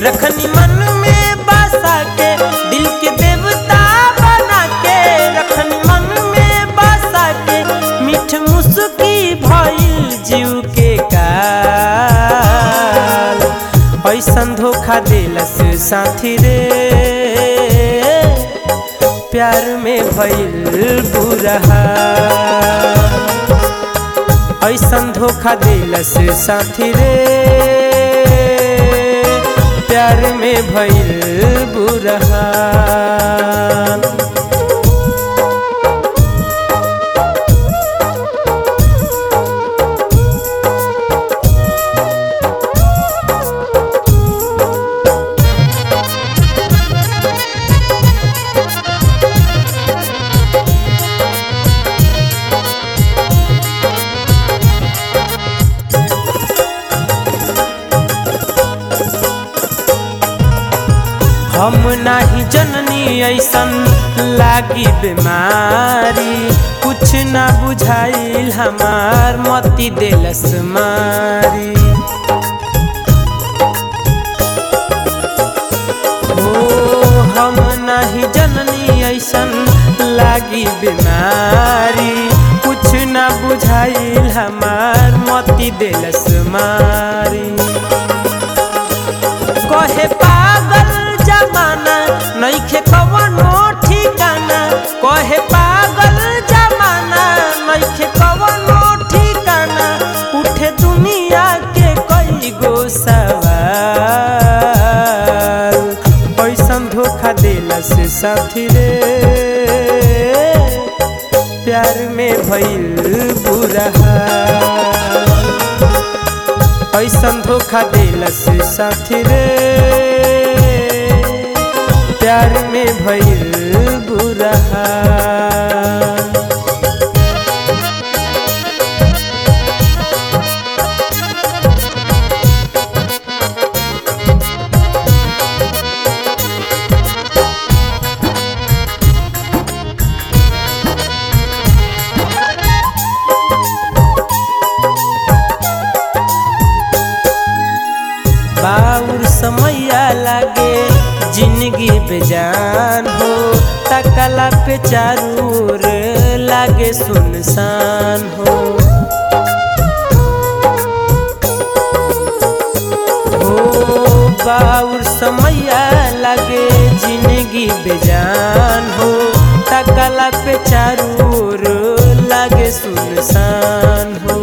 रखनी मन में बसा के दिल के देवता बना के, रखनी मन में बसा के मीठ मुस्की भइल जीव के काल। ऐसन धोखा देलस साथी रे प्यार में भइल बुरा हाल। ऐसन धोखा देलस साथी रे प्यार में भइल बुरा हाल। हम नाही जननी ऐसन लागी बीमारी, कुछ ना बुझाइल हमार मती देलस मारी। हो हम नाही जननी ऐसन लागी बीमारी, कुछ ना बुझाइल हमार मती देलस मारी। कहे पागल जमाना नइखे कवनो ठिकाना, कहे पागल जमाना नइखे कवनो ठिकाना, उठे दुनिया के कई गो सवाल। ऐसन धोखा देलस साथी रे प्यार में भइल बुरा हाल। ऐसन धोखा देलस साथी रे प्यार में भइल बुरा हाल। बाउर समैया लागे जिंदगी बेजान हो, तकला पे चारू ओर लागे सुनसान हो। हो बाउर समैया लागे जिंदगी बेजान हो, तकला पे चारू ओर लागे सुनसान हो।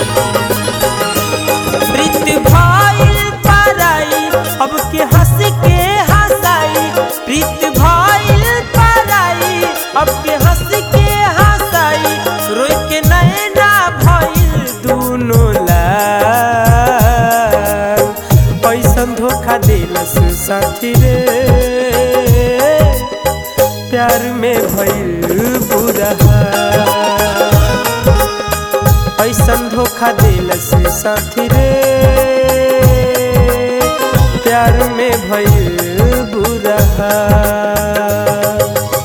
प्रीत भइल पराई अब के हंस के हंसाई, प्रीत भइल पराई अब के हंस के हंसाई, रोई के नैना भइल दूनो लाल। ऐसन धोखा देलस साथी रे प्यार में भइल बुरा हाल। ऐसन धोखा देलस साथी रे प्यार में भइल बुरा हाल।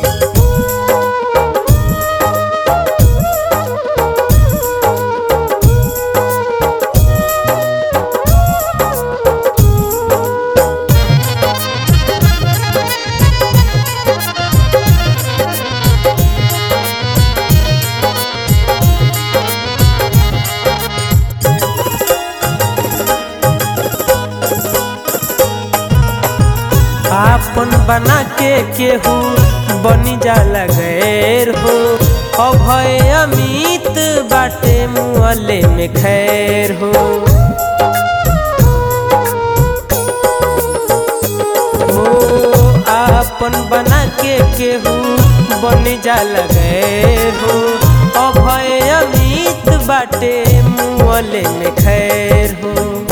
आपन बना के केहू बनी जाला गैर हो, अभय अमित बाटे मुअले में खैर हो। हो आपन बना के केहू बनी जाला गैर हो, अभय अमित बाटे मुअले में खैर हो।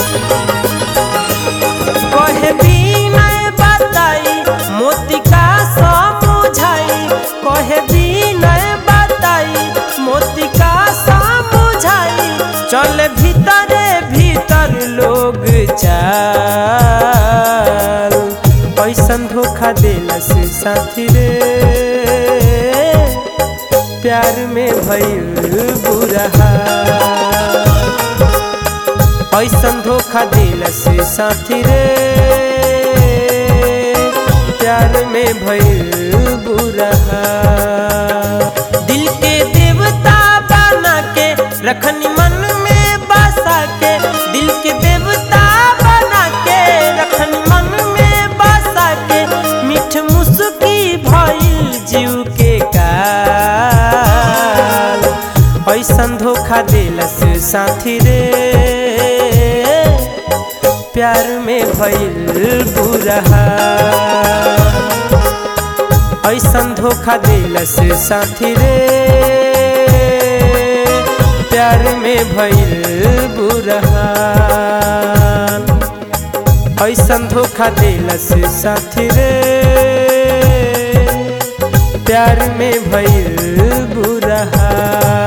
कहे बिना बताई मोती का समझाई, कहे बिना बताई मोती का समझाई, चले भीतरे भीतर लोग चाल। ऐसन धोखा देलस साथी रे प्यार में भइल बुरा हाल। ऐसन धोखा देलस साथी रे में भइल बुरा। दिल के देवता बना के रखनी मन में बसा के, दिल के देवता बना के रखनी मन में बसा के, मीठ मुस्की भइल जीव के काल। ऐसन धोखा देलस साथी रे, प्यार में भइल बुरा। ऐसन धोखा देलस साथी रे, प्यार में भइल बुरा। ऐसन धोखा देलस साथी रे, प्यार में भइल बुरा।